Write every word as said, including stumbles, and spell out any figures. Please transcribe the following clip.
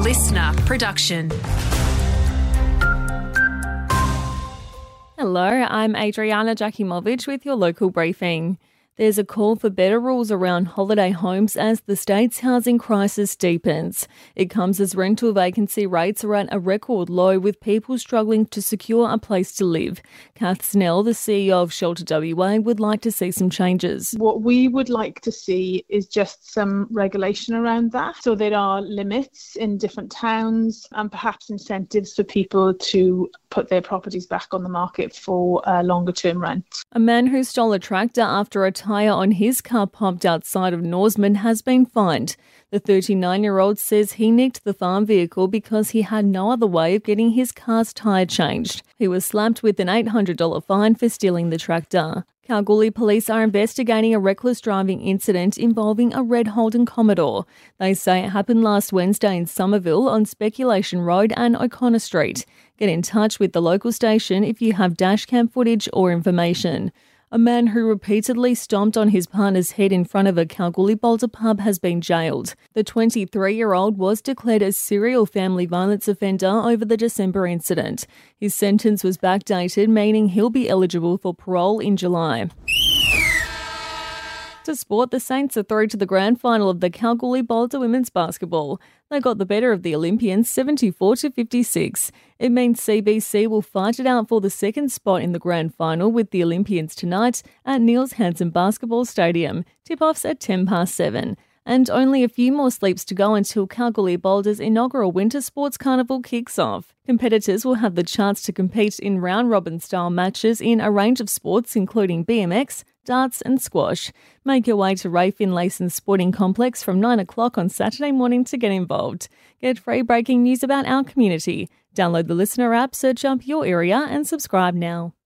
listener production. Hello, I'm Adriana Jakimovic with your local briefing. There's a call for better rules around holiday homes as the state's housing crisis deepens. It comes as rental vacancy rates are at a record low, with people struggling to secure a place to live. Kath Snell, the C E O of Shelter W A, would like to see some changes. What we would like to see is just some regulation around that. So there are limits in different towns and perhaps incentives for people to put their properties back on the market for uh, longer term rent. A man who stole a tractor after a tyre on his car popped outside of Norseman has been fined. The thirty-nine-year-old says he nicked the farm vehicle because he had no other way of getting his car's tyre changed. He was slapped with an eight hundred dollars fine for stealing the tractor. Kalgoorlie police are investigating a reckless driving incident involving a red Holden Commodore. They say it happened last Wednesday in Somerville on Speculation Road and O'Connor Street. Get in touch with the local station if you have dashcam footage or information. A man who repeatedly stomped on his partner's head in front of a Kalgoorlie Boulder pub has been jailed. The twenty-three-year-old was declared a serial family violence offender over the December incident. His sentence was backdated, meaning he'll be eligible for parole in July. To sport, the Saints are through to the grand final of the Kalgoorlie Boulder women's basketball. They got the better of the Olympians seventy-four to fifty-six. It means C B C will fight it out for the second spot in the grand final with the Olympians tonight at Niels Hansen Basketball Stadium. Tip-offs at ten past seven. And only a few more sleeps to go until Kalgoorlie Boulder's inaugural Winter Sports Carnival kicks off. Competitors will have the chance to compete in round-robin style matches in a range of sports including B M X, darts and squash. Make your way to Ray Finlayson Sporting Complex from nine o'clock on Saturday morning to get involved. Get free breaking news about our community. Download the Listener app, search up your area and subscribe now.